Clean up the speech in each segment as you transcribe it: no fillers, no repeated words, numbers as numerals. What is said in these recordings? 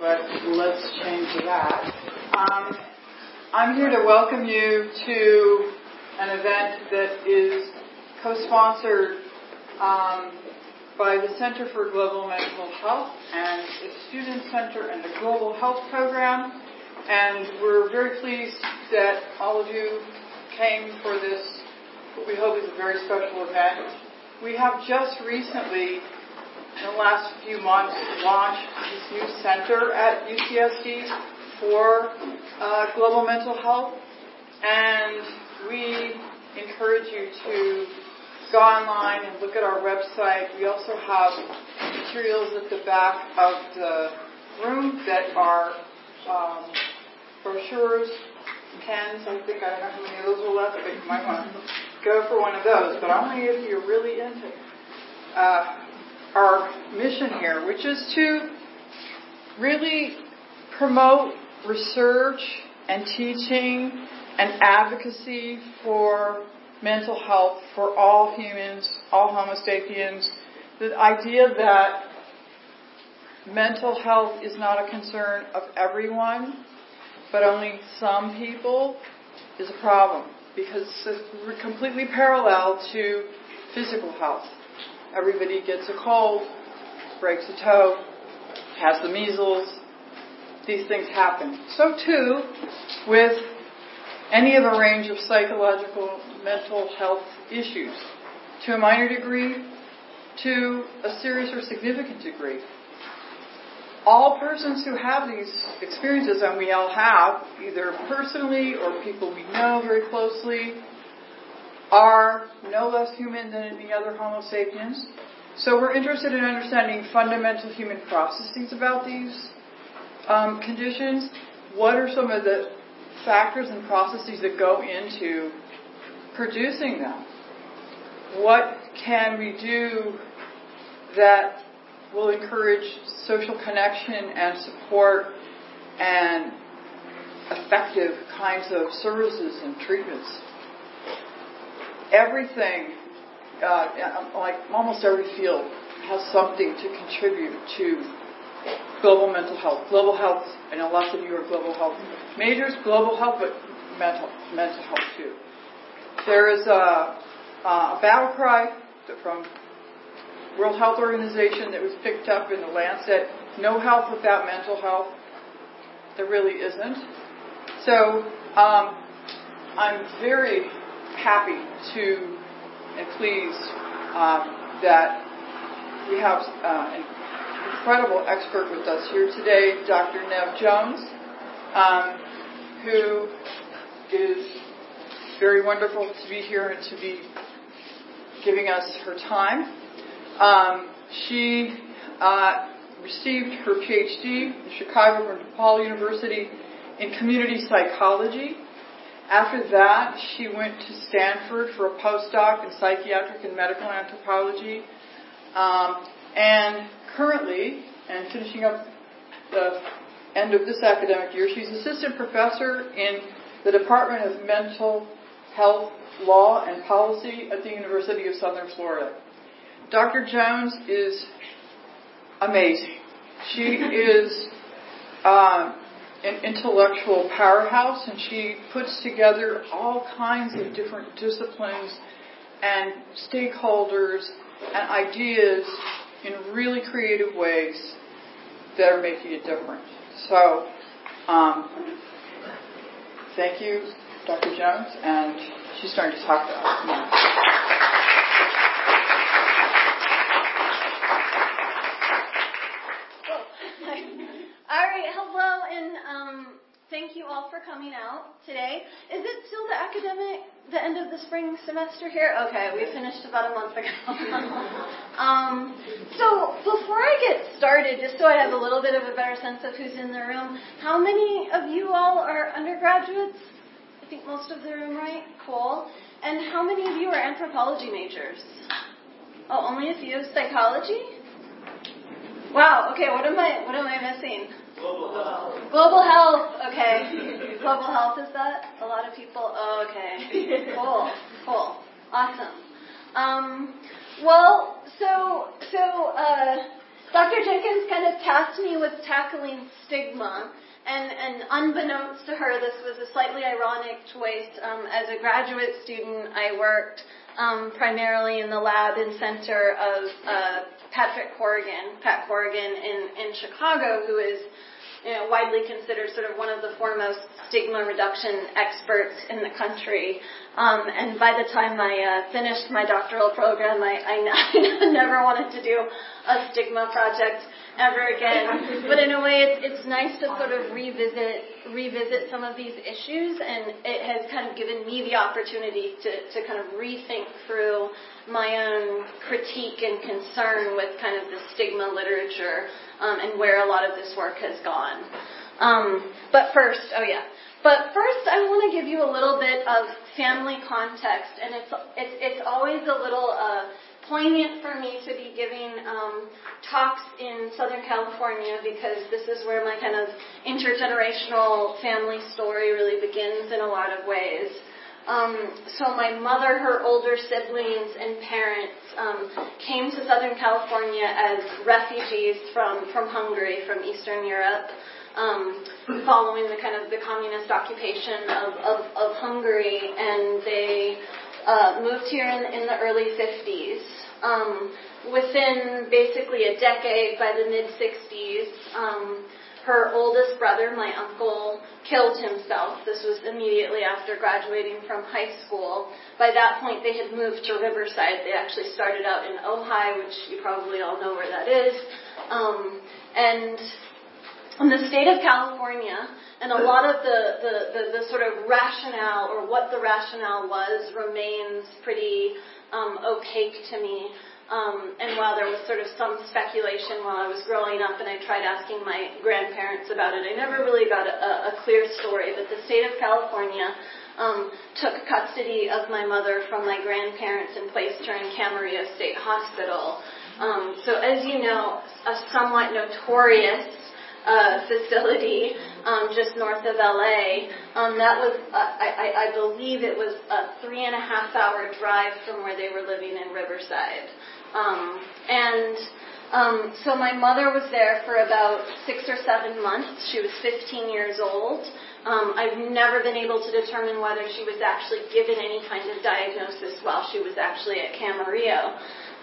but let's change that. I'm here to welcome you to an event that is co-sponsored by the Center for Global Mental Health and the Student Center and the Global Health Program. And we're very pleased that all of you came for this, what we hope is a very special event. We have just recently, in the last few months, launched this new center at UCSD for global mental health. And we encourage you to go online and look at our website. We also have materials at the back of the room that are brochures, pens. I don't know how many of those are left, but you might want to go for one of those. But only if you're really into our mission here, which is to really promote research and teaching and advocacy for mental health for all humans, all Homo sapiens. The idea that mental health is not a concern of everyone, but only some people, is a problem, because it's completely parallel to physical health. Everybody gets a cold, breaks a toe, has the measles. These things happen. So too with any of a range of psychological mental health issues, to a minor degree, to a serious or significant degree. All persons who have these experiences, and we all have, either personally or people we know very closely, are no less human than any other Homo sapiens. So we're interested in understanding fundamental human processes about these conditions. What are some of the factors and processes that go into producing them? What can we do that will encourage social connection and support and effective kinds of services and treatments? Everything, like almost every field, has something to contribute to global mental health. Global health, I know lots of you are global health majors, global health, but mental health too. There is a battle cry from World Health Organization that was picked up in the Lancet: no health without mental health. There really isn't. So I'm very happy to and pleased that we have an incredible expert with us here today, Dr. Nev Jones, who is very wonderful to be here and to be giving us her time. She received her PhD in Chicago from DePaul University in community psychology. After that, she went to Stanford for a postdoc in psychiatric and medical anthropology. And currently, and finishing up the end of this academic year, she's assistant professor in the Department of Mental Health Law and Policy at the University of Southern Florida. Dr. Jones is amazing. She is an intellectual powerhouse, and she puts together all kinds of different disciplines and stakeholders and ideas in really creative ways that are making a difference. So, thank you, Dr. Jones, and she's starting to talk to us now. All right, hello, and thank you all for coming out today. Is it still the end of the spring semester here? Okay, we finished about a month ago. So before I get started, just so I have a little bit of a better sense of who's in the room, how many of you all are undergraduates? I think most of the room, right? Cool. And how many of you are anthropology majors? Oh, only a few. Psychology? Wow, okay, what am I missing? Global health. Global health, okay. Global health, is that a lot of people? Oh, okay. Cool. Awesome. Well, so Dr. Jenkins kind of tasked me with tackling stigma, and unbeknownst to her, this was a slightly ironic choice. As a graduate student, I worked primarily in the lab and center of Pat Corrigan in Chicago, who is widely considered sort of one of the foremost stigma reduction experts in the country. And by the time I finished my doctoral program, I never wanted to do a stigma project ever again. But in a way, it's nice to sort of revisit some of these issues, and it has kind of given me the opportunity to kind of rethink through my own critique and concern with kind of the stigma literature and where a lot of this work has gone. But first, I want to give you a little bit of family context, and it's always a little poignant for me to be giving talks in Southern California, because this is where my kind of intergenerational family story really begins in a lot of ways. So my mother, her older siblings, and parents came to Southern California as refugees from Hungary, from Eastern Europe, following the kind of the communist occupation of Hungary, and they moved here in the early 50s. Within basically a decade, by the mid-60s, her oldest brother, my uncle, killed himself. This was immediately after graduating from high school. By that point, they had moved to Riverside. They actually started out in Ojai, which you probably all know where that is. And in the state of California, and a lot of the sort of rationale, or what the rationale was, remains pretty opaque to me. And while there was sort of some speculation while I was growing up, and I tried asking my grandparents about it, I never really got a clear story. But the state of California took custody of my mother from my grandparents and placed her in Camarillo State Hospital. So as you know, a somewhat notorious facility just north of LA. That was, I believe it was a 3.5-hour drive from where they were living in Riverside. So my mother was there for about 6 or 7 months. She was 15 years old. I've never been able to determine whether she was actually given any kind of diagnosis while she was actually at Camarillo.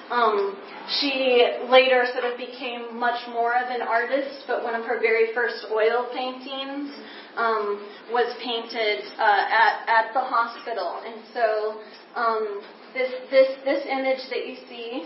She later sort of became much more of an artist, but one of her very first oil paintings was painted at the hospital. And so this image that you see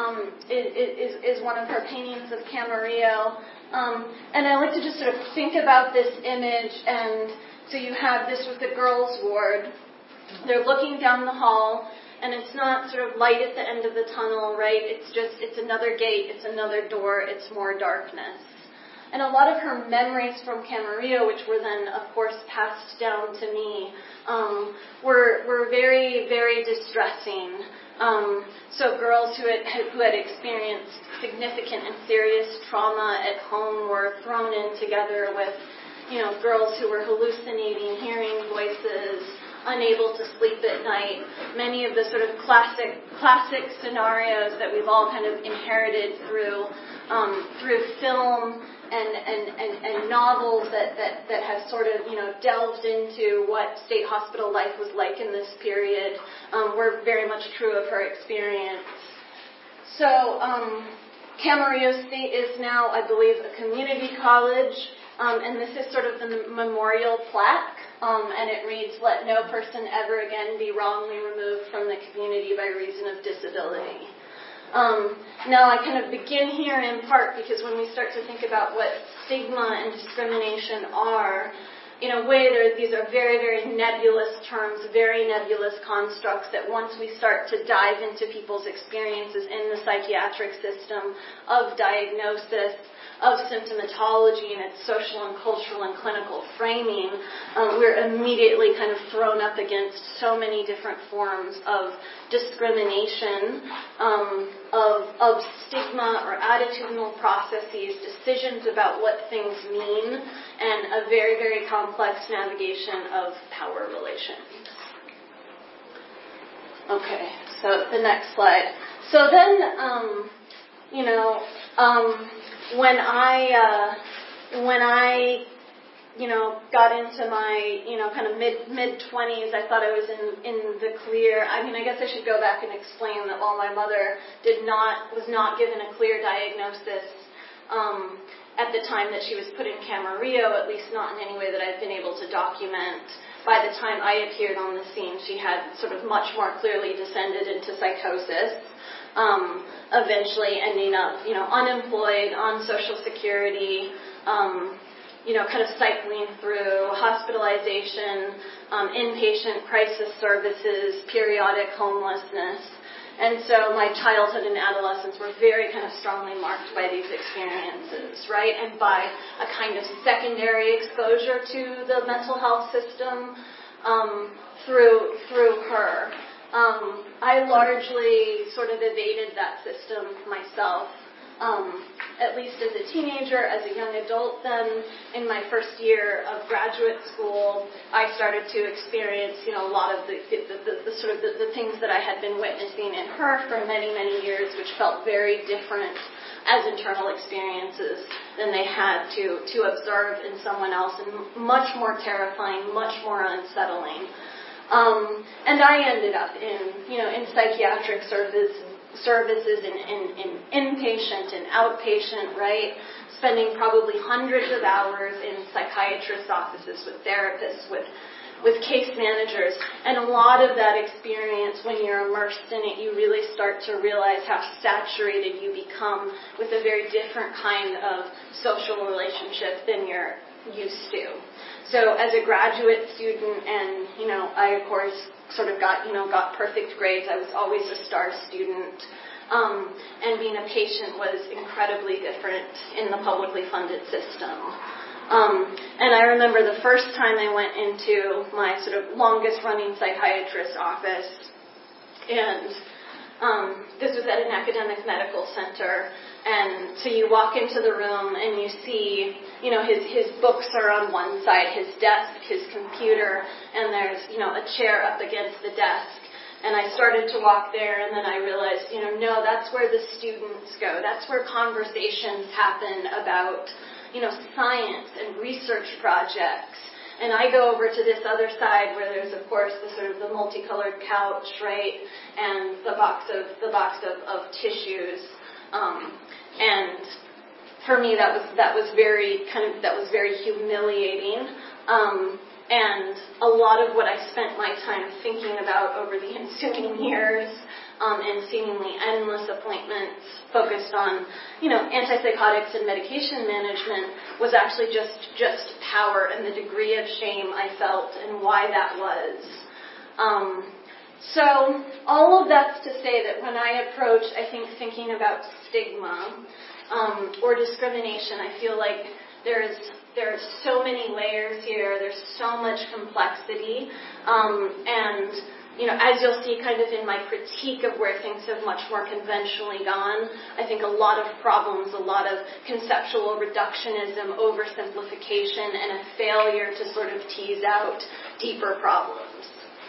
is one of her paintings of Camarillo. And I like to just sort of think about this image. And so you have, this was the girls' ward. They're looking down the hall, and it's not sort of light at the end of the tunnel, right? It's another gate, it's another door, it's more darkness. And a lot of her memories from Camarillo, which were then, of course, passed down to me, were very, very distressing. So girls who had experienced significant and serious trauma at home were thrown in together with, girls who were hallucinating, hearing voices, unable to sleep at night. Many of the sort of classic scenarios that we've all kind of inherited through film and novels that have sort of delved into what state hospital life was like in this period were very much true of her experience. So Camarillo State is now, I believe, a community college, and this is sort of the memorial plaque. And it reads, "Let no person ever again be wrongly removed from the community by reason of disability." Now I kind of begin here in part because when we start to think about what stigma and discrimination are, in a way these are very, very nebulous terms, very nebulous constructs that once we start to dive into people's experiences in the psychiatric system of diagnosis, of symptomatology and its social and cultural and clinical framing, we're immediately kind of thrown up against so many different forms of discrimination, of stigma or attitudinal processes, decisions about what things mean, and a very, very complex navigation of power relations. Okay, so the next slide. So then, when I got into my, kind of mid-20s, I thought I was in the clear. I mean, I guess I should go back and explain that while my mother was not given a clear diagnosis at the time that she was put in Camarillo, at least not in any way that I've been able to document. By the time I appeared on the scene, she had sort of much more clearly descended into psychosis, eventually ending up, unemployed, on Social Security, kind of cycling through hospitalization, inpatient crisis services, periodic homelessness. And so my childhood and adolescence were very kind of strongly marked by these experiences, right? And by a kind of secondary exposure to the mental health system through her. I largely sort of evaded that system myself. At least as a teenager, as a young adult, then in my first year of graduate school, I started to experience, a lot of the things that I had been witnessing in her for many, many years, which felt very different as internal experiences than they had to observe in someone else, and much more terrifying, much more unsettling. And I ended up in psychiatric services in inpatient and outpatient, right? Spending probably hundreds of hours in psychiatrists' offices with therapists, with case managers. And a lot of that experience, when you're immersed in it, you really start to realize how saturated you become with a very different kind of social relationship than you're used to. So as a graduate student, and, I, of course, sort of got perfect grades. I was always a star student. And being a patient was incredibly different in the publicly funded system. And I remember the first time I went into my sort of longest running psychiatrist's office, and this was at an academic medical center. And so you walk into the room and you see, his books are on one side, his desk, his computer, and there's, a chair up against the desk. And I started to walk there, and then I realized, no, that's where the students go. That's where conversations happen about, science and research projects. And I go over to this other side where there's, of course, the sort of the multicolored couch, right, and the box of tissues. And for me, that was very humiliating. And a lot of what I spent my time thinking about over the ensuing years, and seemingly endless appointments focused on, antipsychotics and medication management, was actually just power and the degree of shame I felt and why that was. So all of that's to say that when I approach, I think, thinking about stigma or discrimination, I feel like there are so many layers here. There's so much complexity, and as you'll see, kind of in my critique of where things have much more conventionally gone, I think a lot of problems, a lot of conceptual reductionism, oversimplification, and a failure to sort of tease out deeper problems.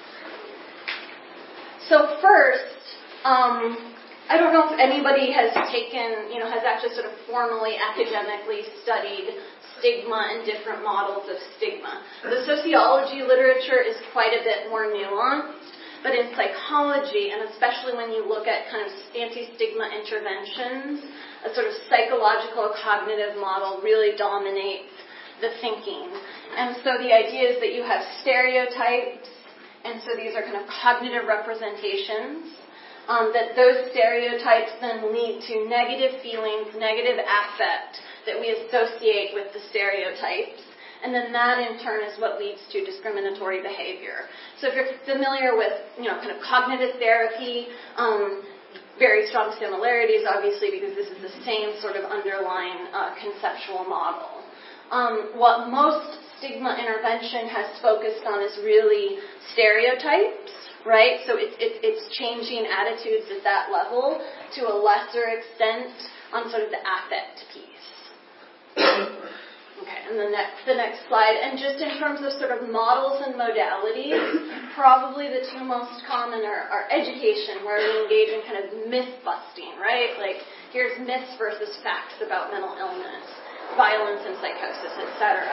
So first, I don't know if anybody has has actually sort of formally, academically studied stigma and different models of stigma. The sociology literature is quite a bit more nuanced, but in psychology, and especially when you look at kind of anti-stigma interventions, a sort of psychological cognitive model really dominates the thinking. And so the idea is that you have stereotypes, and so these are kind of cognitive representations, that those stereotypes then lead to negative feelings, negative affect that we associate with the stereotypes. And then that in turn is what leads to discriminatory behavior. So if you're familiar with, kind of cognitive therapy, very strong similarities, obviously, because this is the same sort of underlying conceptual model. What most stigma intervention has focused on is really stereotypes, right? So it's changing attitudes at that level to a lesser extent on sort of the affect piece. Okay, and the next slide. And just in terms of sort of models and modalities, probably the two most common are education, where we engage in kind of myth busting, right? Like, Here's myths versus facts about mental illness, violence and psychosis, etc.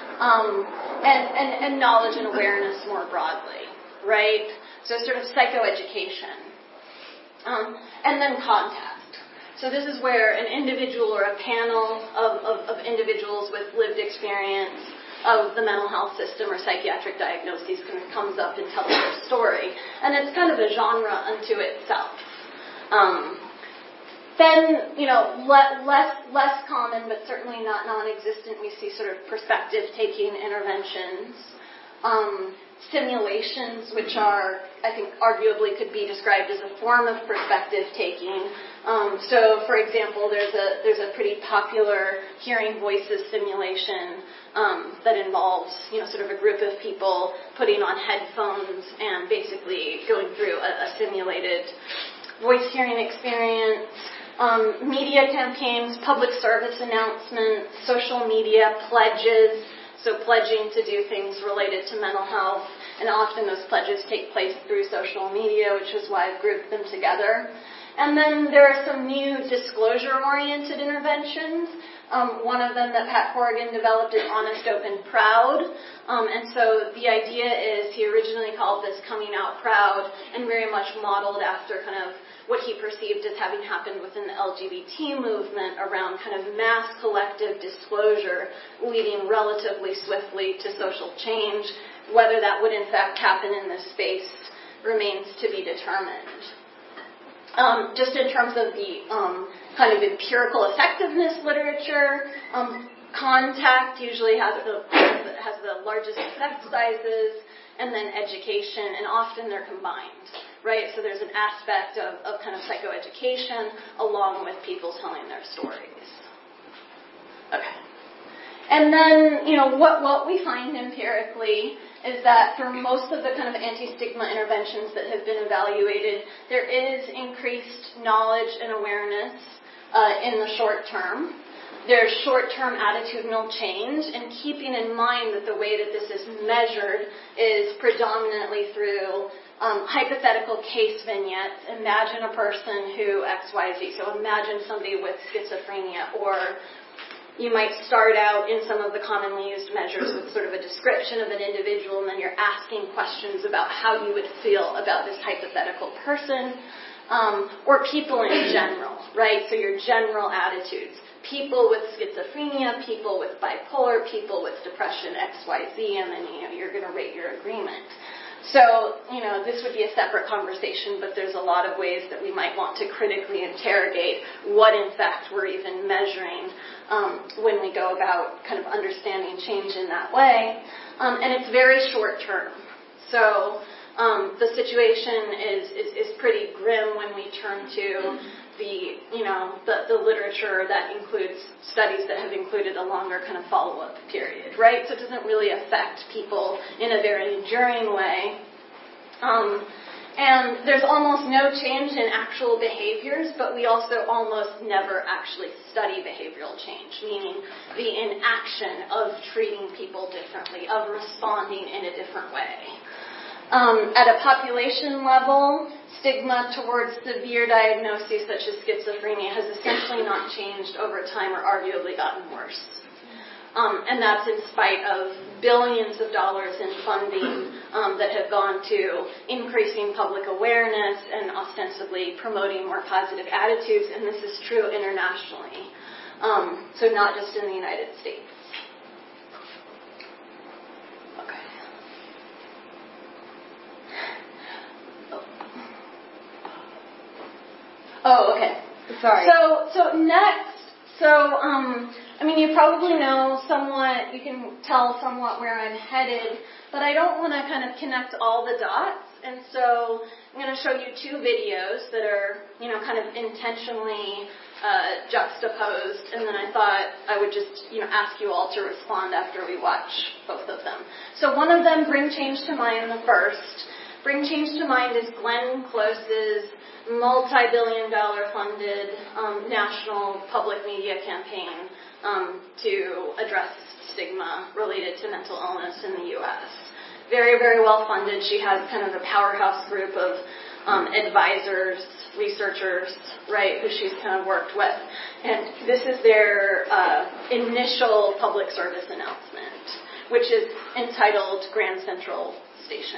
And knowledge and awareness more broadly, right? So sort of psychoeducation. And then contact. So this is where an individual or a panel of individuals with lived experience of the mental health system or psychiatric diagnoses kind of comes up and tells their story. And it's kind of a genre unto itself. Then, less common, but certainly not non-existent, we see sort of perspective-taking interventions. Simulations, which are, I think, arguably could be described as a form of perspective-taking. So, for example, there's a pretty popular hearing voices simulation that involves, sort of a group of people putting on headphones and basically going through a simulated voice hearing experience. Media campaigns, public service announcements, social media pledges. So pledging to do things related to mental health, and often those pledges take place through social media, which is why I've grouped them together. And then there are some new disclosure-oriented interventions. One of them that Pat Corrigan developed is Honest, Open, Proud. And so the idea is he originally called this Coming Out Proud and very much modeled after kind of what he perceived as having happened within the LGBT movement around kind of mass collective disclosure leading relatively swiftly to social change. Whether that would in fact happen in this space remains to be determined. Just in terms of the kind of empirical effectiveness literature, contact usually has the largest effect sizes, and then education, and often they're combined, right? So there's an aspect of kind of psychoeducation along with people telling their stories. Okay. And then, what we find empirically is that for most of the kind of anti-stigma interventions that have been evaluated, there is increased knowledge and awareness in the short term. There's short-term attitudinal change, and keeping in mind that the way that this is measured is predominantly through hypothetical case vignettes. Imagine a person who XYZ. So imagine somebody with schizophrenia, or you might start out in some of the commonly used measures with sort of a description of an individual, and then you're asking questions about how you would feel about this hypothetical person, or people in general, right? So your general attitudes. People with schizophrenia, people with bipolar, people with depression, XYZ, and then, you're going to rate your agreement. So, this would be a separate conversation, but there's a lot of ways that we might want to critically interrogate what, in fact, we're even measuring when we go about kind of understanding change in that way. And it's very short term. So, the situation is pretty grim when we turn to the literature that includes studies that have included a longer kind of follow-up period, right? So it doesn't really affect people in a very enduring way. And there's almost no change in actual behaviors, but we also almost never actually study behavioral change, meaning the inaction of treating people differently, of responding in a different way. At a population level, stigma towards severe diagnoses such as schizophrenia has essentially not changed over time or arguably gotten worse. And that's in spite of billions of dollars in funding that have gone to increasing public awareness and ostensibly promoting more positive attitudes, and this is true internationally, so not just in the United States. Oh, okay. Sorry. So next, you probably know somewhat, you can tell somewhat where I'm headed, but I don't want to kind of connect all the dots, and so I'm going to show you two videos that are, kind of intentionally juxtaposed, and then I thought I would just, ask you all to respond after we watch both of them. So one of them, Bring Change to Mind, the first. Bring Change to Mind is Glenn Close's multi-billion-dollar funded national public media campaign to address stigma related to mental illness in the U.S. Very, very well funded. She has kind of a powerhouse group of advisors, researchers, right, who she's kind of worked with. And this is their initial public service announcement, which is entitled Grand Central Station.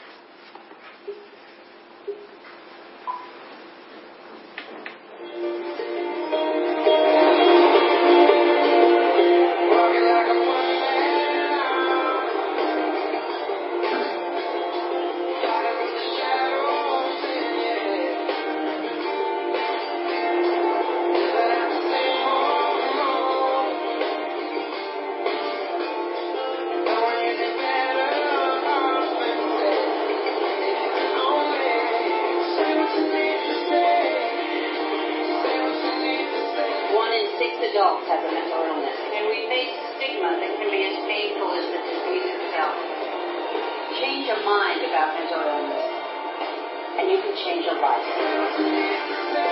Adults have a mental illness, and we face stigma that can be as painful as the disease itself. Change your mind about mental illness, and you can change your life.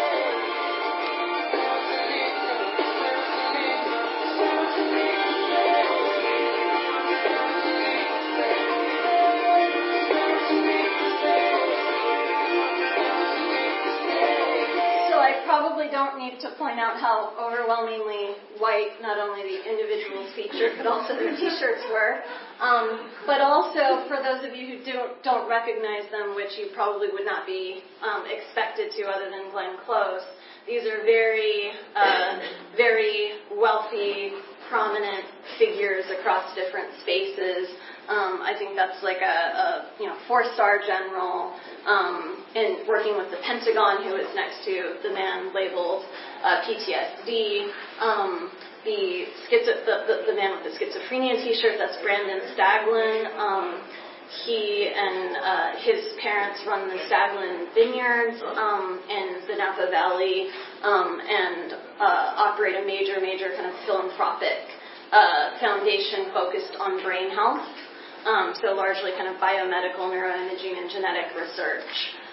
Probably don't need to point out how overwhelmingly white not only the individuals featured but also their t-shirts were. But also for those of you who don't recognize them, which you probably would not be expected to other than Glenn Close, these are very, very wealthy, prominent figures across different spaces. I think that's like a 4-star general in working with the Pentagon, who is next to the man labeled PTSD. The man with the schizophrenia T-shirt, that's Brandon Staglin. He and his parents run the Staglin Vineyards in the Napa Valley and operate a major kind of philanthropic foundation focused on brain health. So largely kind of biomedical, neuroimaging, and genetic research.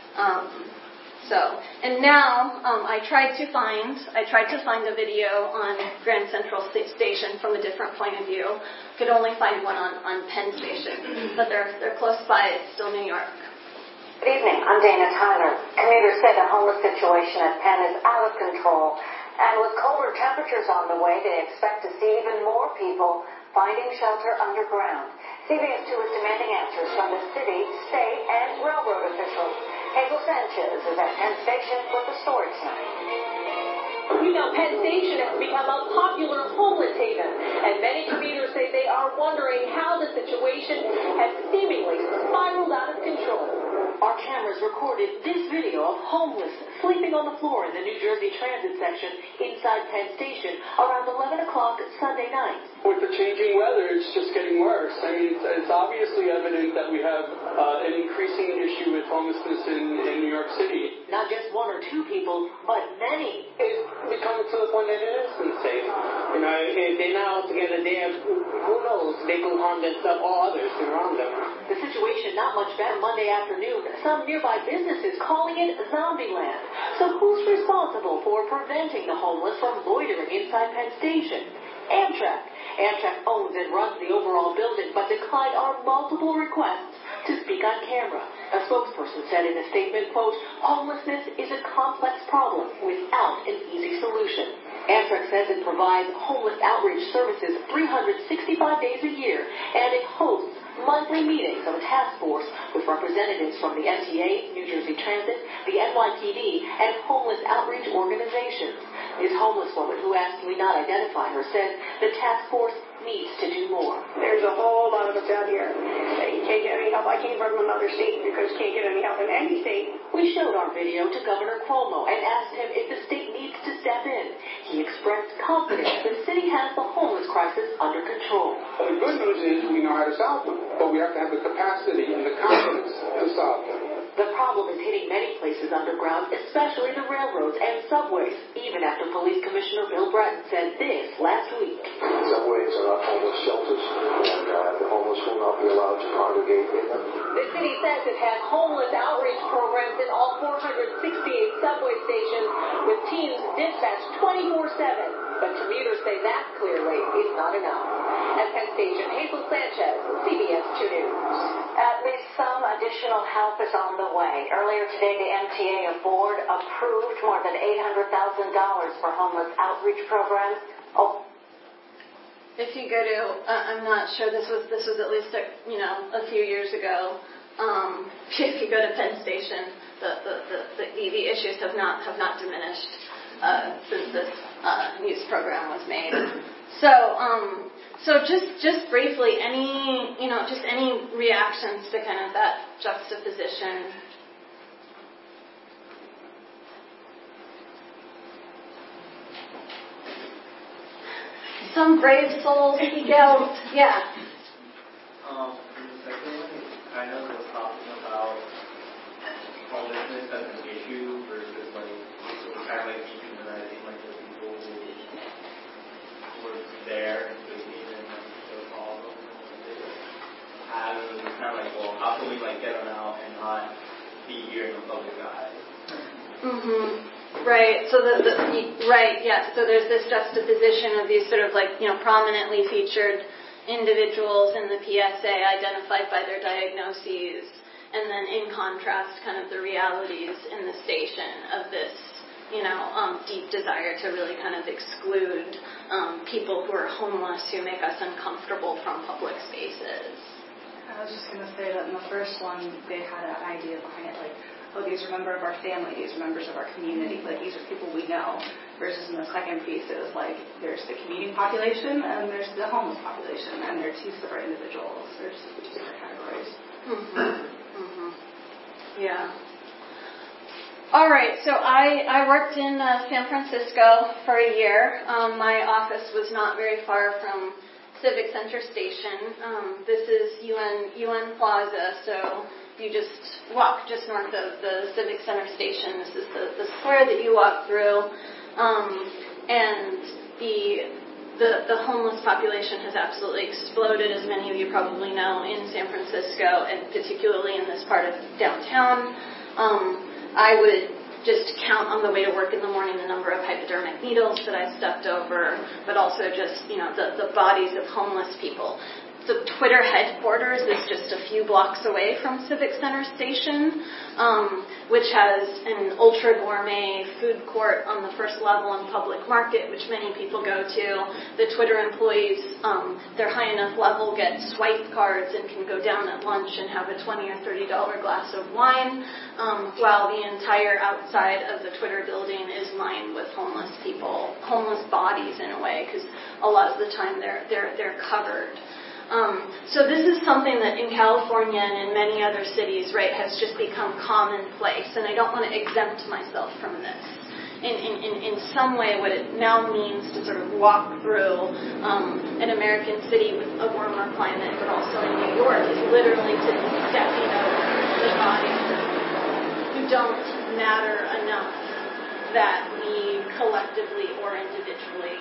And now I tried to find a video on Grand Central Station from a different point of view. Could only find one on Penn Station, but they're close by. It's still New York. Good evening. I'm Dana Tyler. Commuters say the homeless situation at Penn is out of control, and with colder temperatures on the way, they expect to see even more people finding shelter underground. CBS 2 is demanding answers from the city, state, and railroad officials. Hazel Sanchez is at Penn Station with the story tonight. We know Penn Station has become a popular homeless haven, and many commuters say they are wondering how the situation has seemingly spiraled out of control. Our cameras recorded this video of homeless sleeping on the floor in the New Jersey Transit section inside Penn Station around 11 o'clock Sunday night. With the changing weather, it's just getting worse. I mean, it's obviously evident that we have an increasing issue with homelessness in New York City. Not just one or two people, but many. It's becoming to the point that it is unsafe. You know, if they're not all together, they have, who knows, they could harm themselves or others around them. The situation not much better Monday afternoon. Some nearby businesses calling it Zombieland. So who's responsible for preventing the homeless from loitering inside Penn Station? Amtrak. Amtrak owns and runs the overall building, but declined our multiple requests to speak on camera. A spokesperson said in a statement, quote, "Homelessness is a complex problem without an easy solution." Amtrak says it provides homeless outreach services 365 days a year, and it hosts monthly meetings of a task force with representatives from the MTA, New Jersey Transit, the NYPD, and homeless outreach organizations. This homeless woman, who asked we not identify her, said the task force needs to do more. There's a whole lot of us out here that can't get any help. I came from another state because can't get any help in any state. We showed our video to Governor Cuomo and asked him if the state needs to step in. He expressed confidence the city has the homeless crisis under control. The good news is we know how to solve them, but we have to have the capacity and the confidence to solve them. The problem is hitting many places underground, especially the railroads and subways, even after Police Commissioner Bill Bratton said this last week. Subways are not homeless shelters, and the homeless will not be allowed to congregate in them. The city says it has homeless outreach programs in all 468 subway stations, with teams dispatched 24/7. But commuters say that clearly is not enough. At Penn Station, Hazel Sanchez, CBS 2 News. At least some additional help is on the way. Earlier today, the MTA board approved more than $800,000 for homeless outreach programs. If you go to, I'm not sure, this was at least a few years ago. If you go to Penn Station, the issues have not diminished since this news program was made. So just briefly, any reactions to kind of that juxtaposition? Some brave souls speak out. Yeah. The second one is kind of was talking about homelessness as an issue versus kind of dehumanizing the people who were there and sleeping and the problem. It's kind of well, how can we get them out and not be here in the public eye? Right. So right. Yeah. So there's this juxtaposition of these sort of prominently featured individuals in the PSA identified by their diagnoses, and then in contrast, kind of the realities in the station of this, deep desire to really kind of exclude people who are homeless, who make us uncomfortable from public spaces. I was just going to say that in the first one, they had an idea behind it, these are members of our family, these are members of our community, these are people we know, versus in the second piece, it was there's the commuting population and there's the homeless population, and they're two separate individuals, there's two separate categories. Yeah. All right, so I worked in San Francisco for a year. My office was not very far from Civic Center Station. This is UN Plaza, so you just walk just north of the Civic Center Station. This is the square that you walk through, and the homeless population has absolutely exploded, as many of you probably know, in San Francisco, and particularly in this part of downtown. I would just count on the way to work in the morning the number of hypodermic needles that I stepped over, but also just the bodies of homeless people. The Twitter headquarters is just a few blocks away from Civic Center Station, which has an ultra gourmet food court on the first level and public market, which many people go to. The Twitter employees, their high enough level, get swipe cards and can go down at lunch and have a $20 or $30 glass of wine, while the entire outside of the Twitter building is lined with homeless people, homeless bodies in a way, because a lot of the time they're covered. So this is something that in California and in many other cities, right, has just become commonplace, and I don't want to exempt myself from this. In some way, what it now means to sort of walk through an American city with a warmer climate, but also in New York, is literally to be stepping over the bodies of people who don't matter enough that we collectively or individually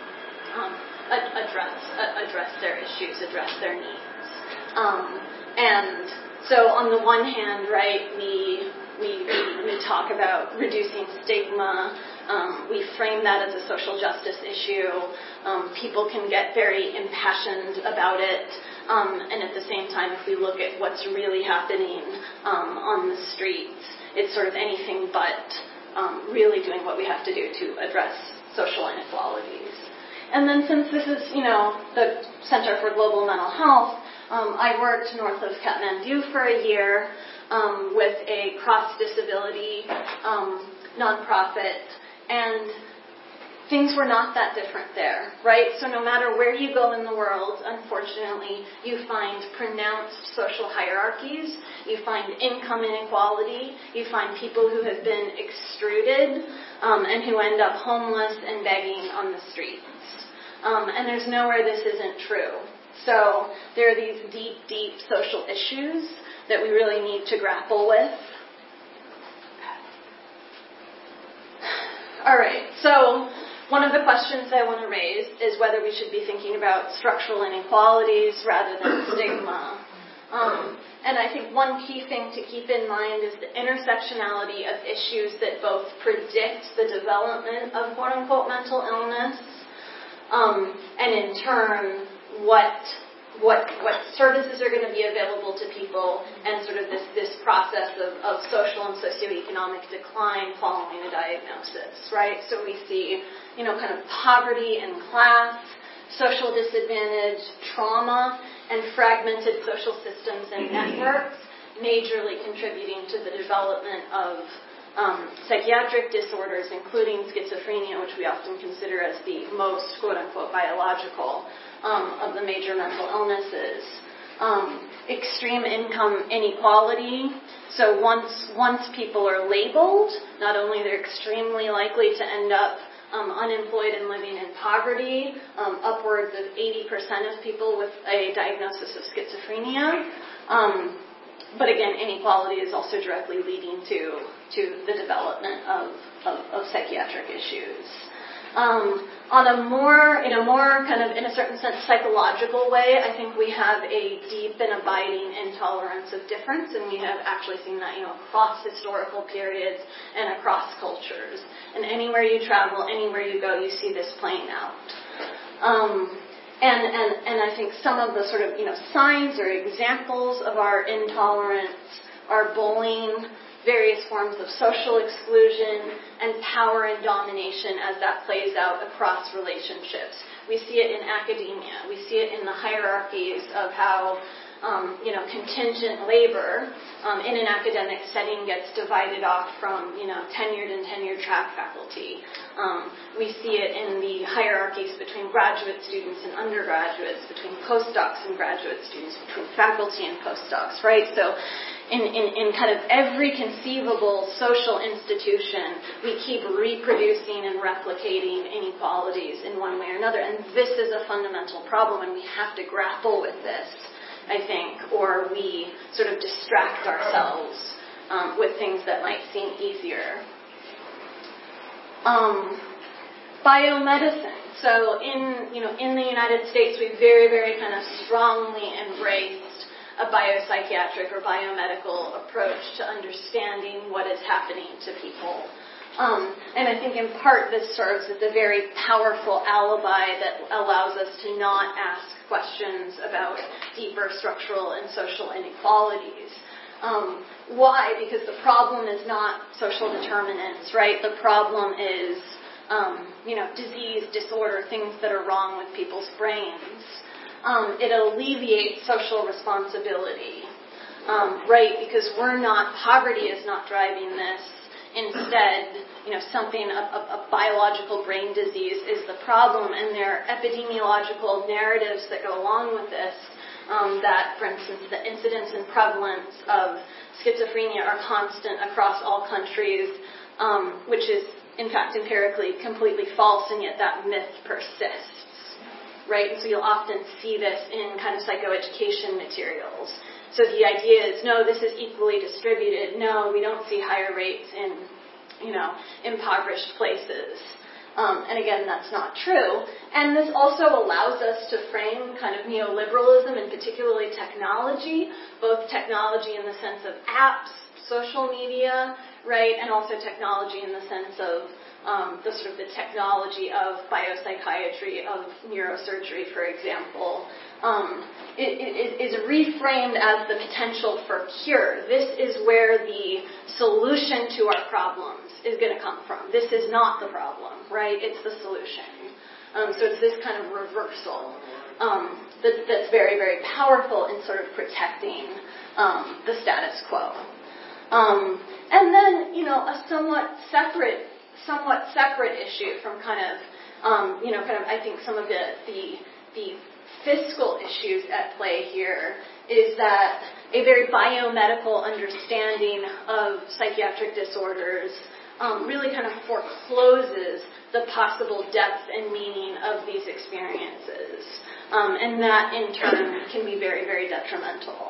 address their issues, address their needs. And so on the one hand, right, we talk about reducing stigma. We frame that as a social justice issue. People can get very impassioned about it. And at the same time, if we look at what's really happening on the streets, it's sort of anything but really doing what we have to do to address social inequalities. And then since this is, the Center for Global Mental Health, I worked north of Kathmandu for a year with a cross-disability nonprofit, and things were not that different there, right? So no matter where you go in the world, unfortunately, you find pronounced social hierarchies, you find income inequality, you find people who have been extruded and who end up homeless and begging on the streets. And there's nowhere this isn't true. So there are these deep, deep social issues that we really need to grapple with. All right, so one of the questions I want to raise is whether we should be thinking about structural inequalities rather than stigma. And I think one key thing to keep in mind is the intersectionality of issues that both predict the development of quote-unquote mental illness, and in turn, what what services are going to be available to people, and sort of this process of social and socioeconomic decline following a diagnosis, right? So we see, kind of poverty and class, social disadvantage, trauma, and fragmented social systems and networks majorly contributing to the development of psychiatric disorders, including schizophrenia, which we often consider as the most, quote-unquote, biological of the major mental illnesses. Extreme income inequality. So once people are labeled, not only they're extremely likely to end up unemployed and living in poverty, upwards of 80% of people with a diagnosis of schizophrenia. But again, inequality is also directly leading to the development of psychiatric issues. In a more kind of, in a certain sense, psychological way, I think we have a deep and abiding intolerance of difference, and we have actually seen that, across historical periods and across cultures. And anywhere you travel, anywhere you go, you see this playing out. And I think some of the sort of, signs or examples of our intolerance are bullying, various forms of social exclusion, and power and domination as that plays out across relationships. We see it in academia. We see it in the hierarchies of how, contingent labor in an academic setting gets divided off from, tenured and tenured track faculty. We see it in the hierarchies between graduate students and undergraduates, between postdocs and graduate students, between faculty and postdocs, right? So in kind of every conceivable social institution, we keep reproducing and replicating inequalities in one way or another. And this is a fundamental problem, and we have to grapple with this, I think, or we sort of distract ourselves with things that might seem easier. Biomedicine. So in the United States, we very, very kind of strongly embraced a biopsychiatric or biomedical approach to understanding what is happening to people. And I think in part this serves as a very powerful alibi that allows us to not ask questions about deeper structural and social inequalities. Why? Because the problem is not social determinants, right? The problem is, disease, disorder, things that are wrong with people's brains. It alleviates social responsibility, right? Because poverty is not driving this. Instead, a biological brain disease is the problem, and there are epidemiological narratives that go along with this, that, for instance, the incidence and prevalence of schizophrenia are constant across all countries, which is, in fact, empirically completely false, and yet that myth persists. Right? And so you'll often see this in kind of psychoeducation materials. So the idea is, no, this is equally distributed. No, we don't see higher rates in, impoverished places. And again, that's not true. And this also allows us to frame kind of neoliberalism and particularly technology, both technology in the sense of apps, social media, right, and also technology in the sense of the technology of biopsychiatry, of neurosurgery, for example, is reframed as the potential for cure. This is where the solution to our problems is going to come from. This is not the problem, right? It's the solution. So it's this kind of reversal that's very, very powerful in sort of protecting the status quo. And then, a somewhat separate issue from I think some of the fiscal issues at play here is that a very biomedical understanding of psychiatric disorders really kind of forecloses the possible depth and meaning of these experiences. And that, in turn, can be very, very detrimental.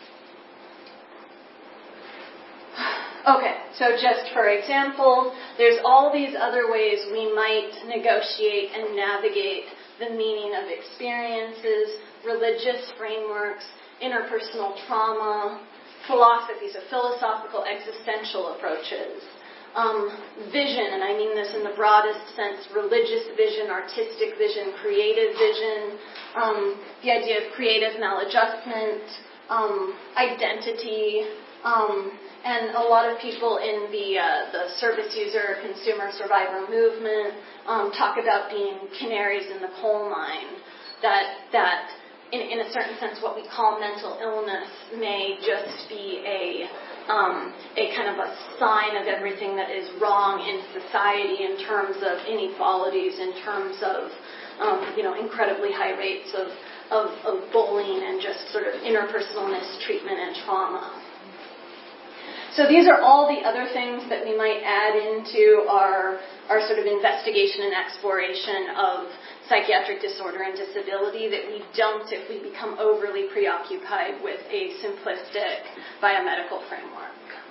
Okay, so just for example, there's all these other ways we might negotiate and navigate the meaning of experiences, religious frameworks, interpersonal trauma, philosophies, so philosophical existential approaches. vision, and I mean this in the broadest sense, religious vision, artistic vision, creative vision, the idea of creative maladjustment, identity, and a lot of people in the service user, consumer, survivor movement talk about being canaries in the coal mine, that in a certain sense what we call mental illness may just be a kind of a sign of everything that is wrong in society in terms of inequalities, in terms of incredibly high rates of bullying and just sort of interpersonal mistreatment and trauma. So these are all the other things that we might add into our sort of investigation and exploration of psychiatric disorder and disability that we don't if we become overly preoccupied with a simplistic biomedical framework.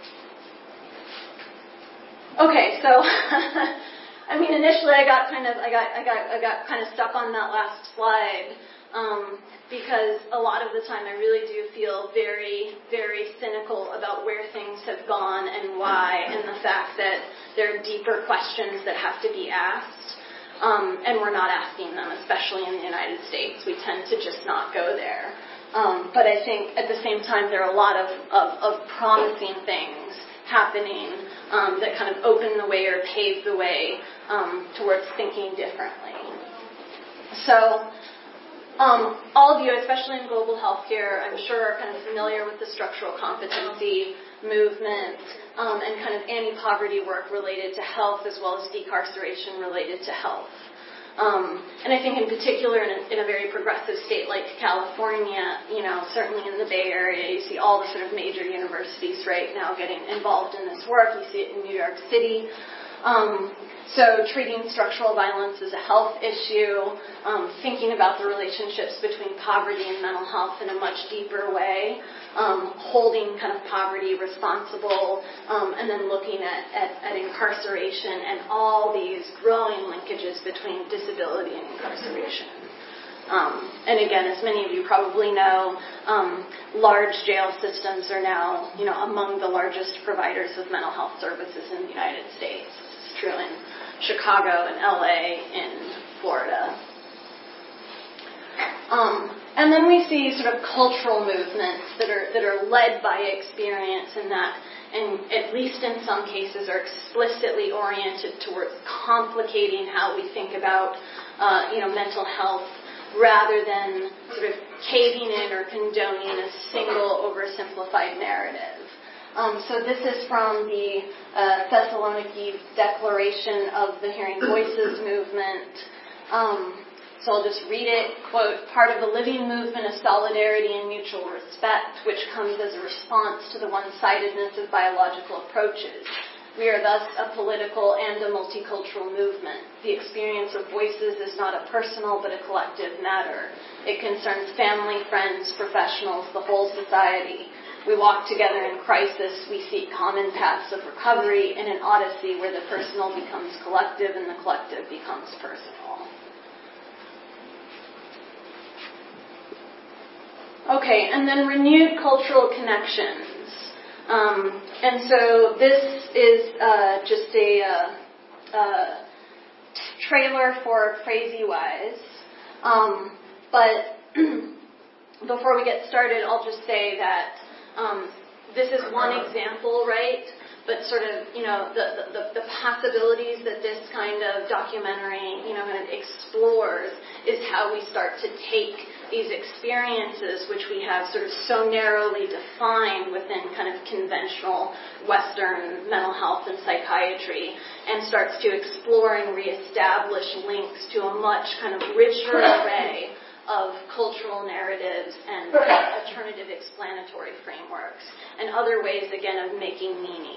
Okay, so initially I got kind of stuck on that last slide because a lot of the time I really do feel very, very cynical about where things have gone and why, and the fact that there are deeper questions that have to be asked. And we're not asking them, especially in the United States. We tend to just not go there. But I think at the same time there are a lot of promising things happening that kind of open the way or pave the way towards thinking differently. So all of you, especially in global healthcare, I'm sure are kind of familiar with the structural competency movement and kind of anti-poverty work related to health as well as decarceration related to health. And I think in particular in a very progressive state like California, certainly in the Bay Area, you see all the sort of major universities right now getting involved in this work. You see it in New York City. So treating structural violence as a health issue, thinking about the relationships between poverty and mental health in a much deeper way, holding kind of poverty responsible, and then looking at incarceration and all these growing linkages between disability and incarceration. And again, as many of you probably know, large jail systems are now, among the largest providers of mental health services in the United States. This is true in Chicago and LA and Florida. And then we see sort of cultural movements that are led by experience and at least in some cases, are explicitly oriented towards complicating how we think about, mental health, rather than sort of caving in or condoning a single oversimplified narrative. So this is from the Thessaloniki Declaration of the Hearing Voices movement. So I'll just read it, quote, "Part of the living movement of solidarity and mutual respect, which comes as a response to the one-sidedness of biological approaches. We are thus a political and a multicultural movement. The experience of voices is not a personal but a collective matter. It concerns family, friends, professionals, the whole society. We walk together in crisis. We seek common paths of recovery in an odyssey where the personal becomes collective and the collective becomes personal." Okay, and then renewed cultural connections. And so this is just a trailer for Crazy Wise. But before we get started, I'll just say that this is one example, right? But sort of, the possibilities that this kind of documentary, kind of explores is how we start to take these experiences, which we have sort of so narrowly defined within kind of conventional Western mental health and psychiatry, and starts to explore and reestablish links to a much kind of richer array of cultural narratives and alternative explanatory frameworks, and other ways, again, of making meaning.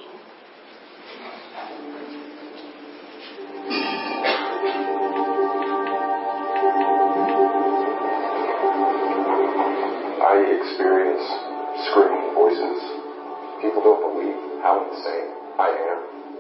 I experience screaming voices. People don't believe how insane I am.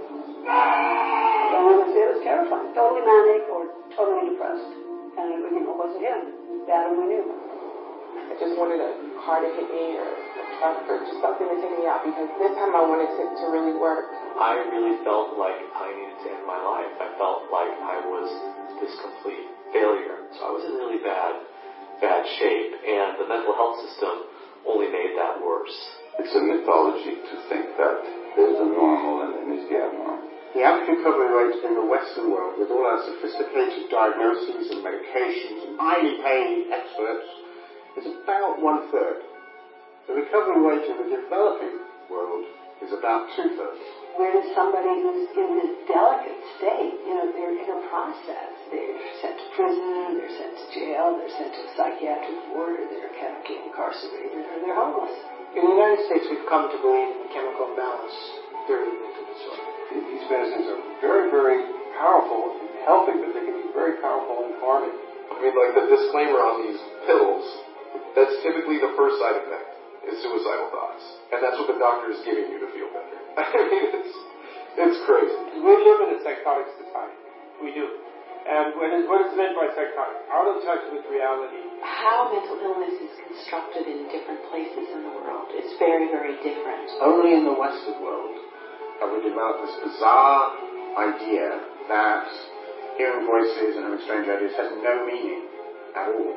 It was terrifying. Totally manic or totally depressed. And it wasn't him. That one we knew. I just wanted a car to hit me or a just something to take me out, because this time I wanted to really work. I really felt like I needed to end my life. I felt like I was this complete failure. So I was in really bad shape, and the mental health system only made that worse. It's a mythology to think that there's the normal and then there's the abnormal. The African recovery rate in the Western world, with all our sophisticated diagnoses and medications and highly paid experts, is about 1/3. The recovery rate in the developing world is about 2/3. Where does somebody who's in this delicate state, they're in a process, they're sent to prison, they're sent to jail, they're sent to psychiatric ward, they're chemically incarcerated, or they're homeless. In the United States, we've come to believe in the chemical imbalance theory of mental disorder. These medicines are very, very powerful in helping, but they can be very powerful in harming. I mean, like the disclaimer on these pills, that's typically the first side effect, is suicidal thoughts. And that's what the doctor is giving you to feel better. I mean, it's crazy. We live in a psychotic society. We do. And what is meant by psychotic? Out of touch with reality. How mental illness is constructed in different places in the world is very, very different. Only in the Western world have we developed this bizarre idea that hearing voices and having strange ideas has no meaning at all.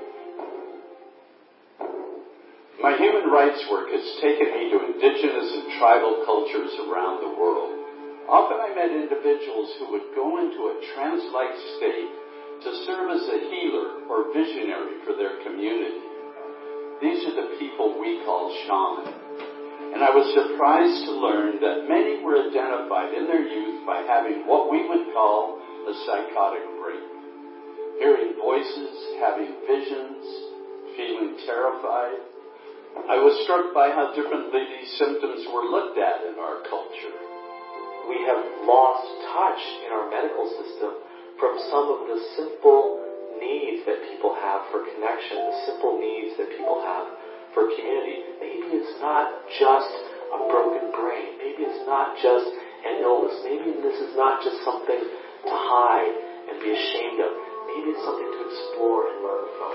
My human rights work has taken me to indigenous and tribal cultures around the world. Often I met individuals who would go into a trance-like state to serve as a healer or visionary for their community. These are the people we call shaman. And I was surprised to learn that many were identified in their youth by having what we would call a psychotic break. Hearing voices, having visions, feeling terrified. I was struck by how differently these symptoms were looked at in our culture. We have lost touch in our medical system from some of the simple needs that people have for connection, the simple needs that people have for community. Maybe it's not just a broken brain. Maybe it's not just an illness. Maybe this is not just something to hide and be ashamed of. Maybe it's something to explore and learn from.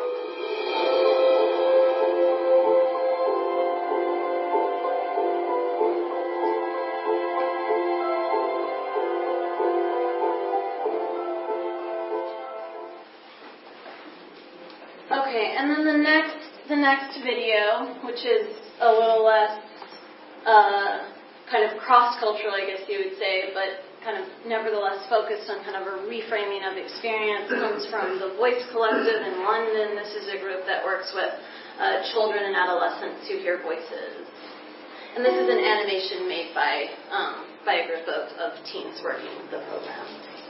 Okay, and then the next video, which is a little less kind of cross-cultural, I guess you would say, but kind of nevertheless focused on kind of a reframing of experience, comes from the Voice Collective in London. This is a group that works with children and adolescents who hear voices. And this is an animation made by a group of teens working with the program.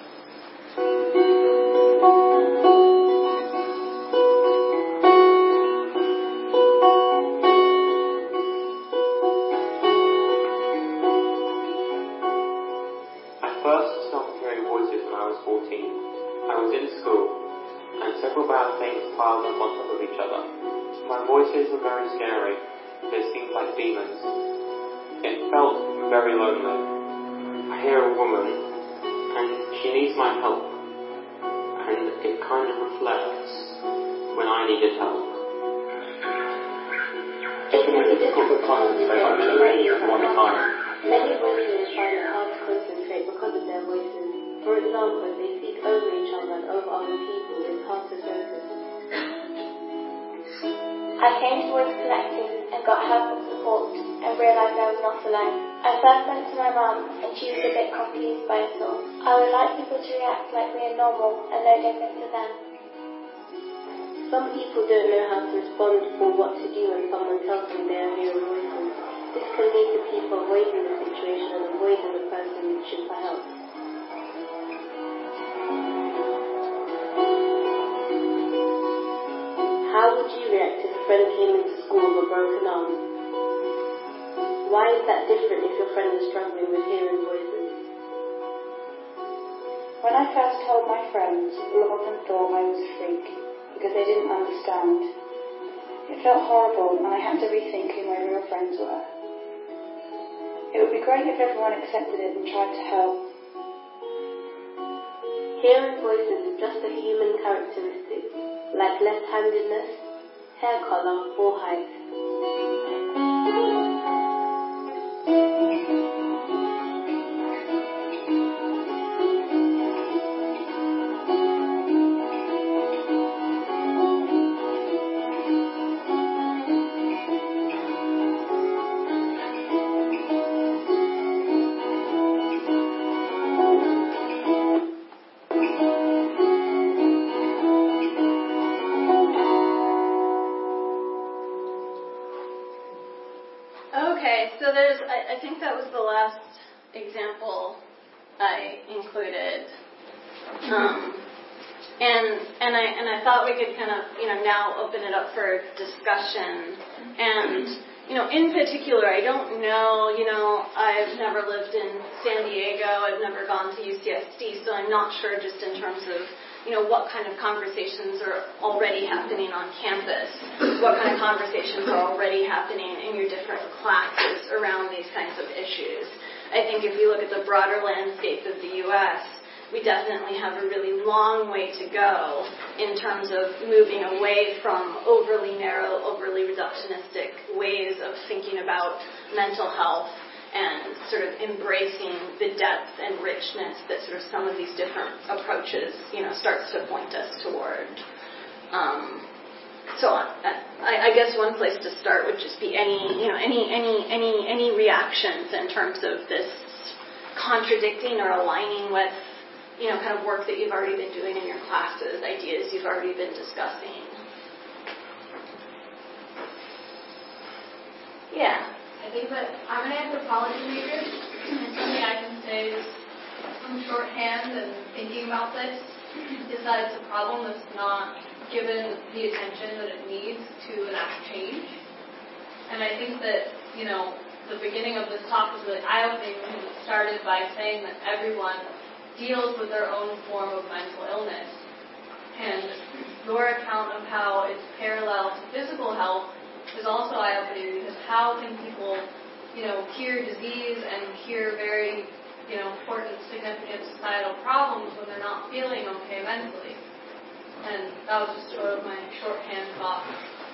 I was 14. I was in school, and several bad things piled up on top of each other. My voices were very scary. They seemed like demons. It felt very lonely. I hear a woman, and she needs my help, and it kind of reflects when I needed help. It can be difficult to concentrate at one time. Many voices find it hard to concentrate because of their voices. For example, if they speak over each other and over other people, it's hard to focus. I came to Voice Collective and got help and support and realised I was not alone. I first went to my mum and she was a bit confused by it all. I would like people to react like we are normal and no different to them. Some people don't know how to respond or what to do when someone tells them they are hearing voices. This can lead to people avoiding the situation and avoiding the person reaching for help. How would you react if a friend came into school with a broken arm? Why is that different if your friend is struggling with hearing voices? When I first told my friends, a lot of them thought I was a freak because they didn't understand. It felt horrible and I had to rethink who my real friends were. It would be great if everyone accepted it and tried to help. Hearing voices is just a human characteristic, like left-handedness, hair color, or height. Okay, so I think that was the last example I included. And I thought we could kind of, now open it up for discussion. And, in particular, I don't know, I've never lived in San Diego, I've never gone to UCSD, so I'm not sure just in terms of, what kind of conversations are already happening on campus, what kind of conversations are already happening in your different classes around these kinds of issues. I think if we look at the broader landscape of the U.S., we definitely have a really long way to go in terms of moving away from overly narrow, overly reductionistic ways of thinking about mental health and sort of embracing the depth and richness that sort of some of these different approaches, starts to point us toward. So I guess one place to start would just be any reactions in terms of this contradicting or aligning with, kind of work that you've already been doing in your classes, ideas you've already been discussing. Yeah. I think that I'm an anthropology major, and something I can say is from shorthand and thinking about this is that it's a problem that's not given the attention that it needs to enact change. And I think that, the beginning of this talk was really eye-opening because it started by saying that everyone deals with their own form of mental illness. And your account of how it's parallel to physical health is also eye-opening because how can people, cure disease and cure very, important, significant societal problems when they're not feeling okay mentally? And that was just sort of my shorthand thought.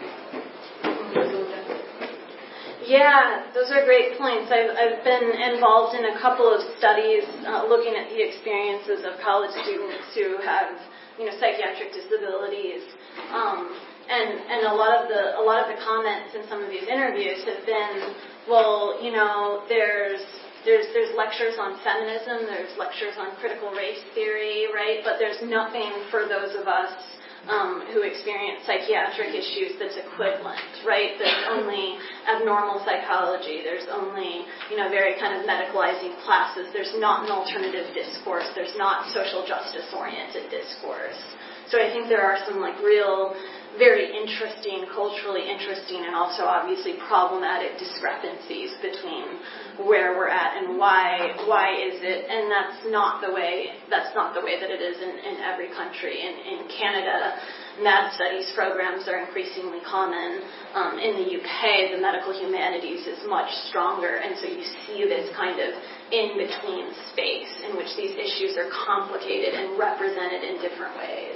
Yeah, those are great points. I've been involved in a couple of studies looking at the experiences of college students who have, psychiatric disabilities. And a lot of the comments in some of these interviews have been, well, there's lectures on feminism, there's lectures on critical race theory, right? But there's nothing for those of us who experience psychiatric issues that's equivalent, right? There's only abnormal psychology. There's only, very kind of medicalizing classes. There's not an alternative discourse. There's not social justice-oriented discourse. So I think there are some real, very interesting, culturally interesting, and also obviously problematic discrepancies between where we're at and why is it, and that's not the way that it is in every country. In Canada, MAD studies programs are increasingly common. In the UK, the medical humanities is much stronger, and so you see this kind of in-between space in which these issues are complicated and represented in different ways.